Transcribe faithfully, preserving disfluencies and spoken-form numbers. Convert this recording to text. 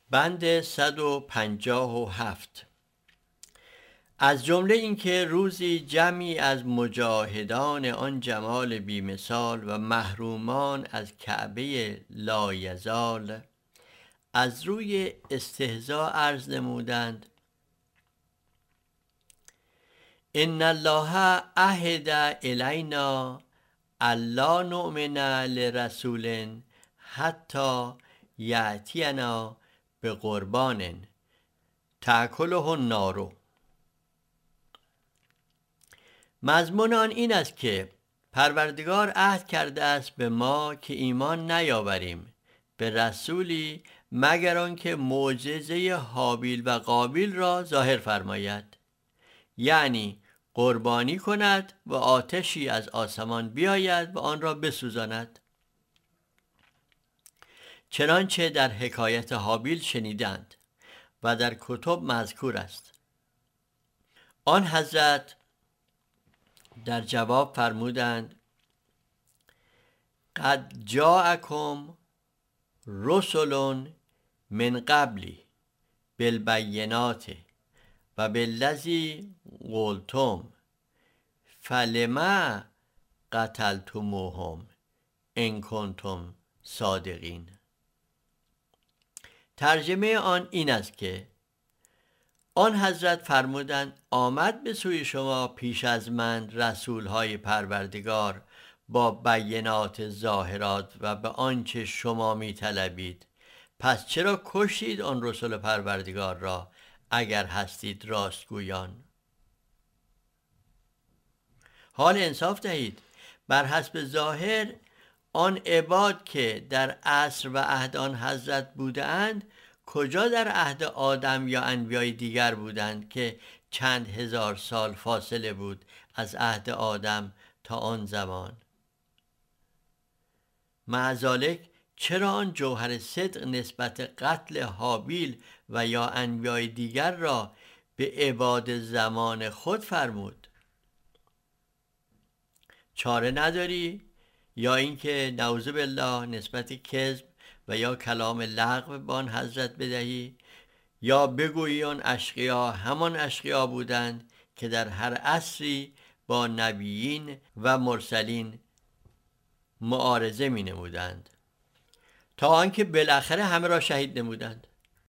بند صد و پنجاه و هفت. از جمله اینکه روزی جمعی از مجاهدان آن جمال بیمثال و محرومان از کعبه لایزال از روی استهزا عرض نمودند: ان الله عهد الینا الا نؤمن لرسول حتی یأتینا بقربان تأکله النار. مضمون آن این است که پروردگار عهد کرده است به ما که ایمان نیاوریم به رسولی مگر آنکه معجزه هابیل و قابیل را ظاهر فرماید، یعنی قربانی کند و آتشی از آسمان بیاید و آن را بسوزاند، چنانچه در حکایت هابیل شنیدند و در کتب مذکور است. آن حضرت در جواب فرمودند: قد جاءکم رسل من قبلی بالبینات و بالذی قلتم فلم قتلتموهم ان کنتم صادقین. ترجمه آن این است که آن حضرت فرمودند آمد به سوی شما پیش از من رسولهای پروردگار با بینات ظاهرات و به آنچه شما می طلبید، پس چرا کشتید آن رسول پروردگار را اگر هستید راستگویان؟ حال انصاف دهید. بر حسب ظاهر آن عباد که در عصر و عهد آن حضرت بودند کجا در عهد آدم یا انبیای دیگر بودند که چند هزار سال فاصله بود از عهد آدم تا آن زمان؟ مع ذالک چرا آن جوهر صدق نسبت قتل هابیل و یا انبیای دیگر را به عباد زمان خود فرمود؟ چاره نداری؟ یا اینکه نعوذ بالله نسبت کذب و یا کلام لغو به آن حضرت بدهی، یا بگویی آن اشقیا همان اشقیا بودند که در هر عصری با نبیین و مرسلین معارضه می نمودند تا آنکه بالاخره همه را شهید نمودند.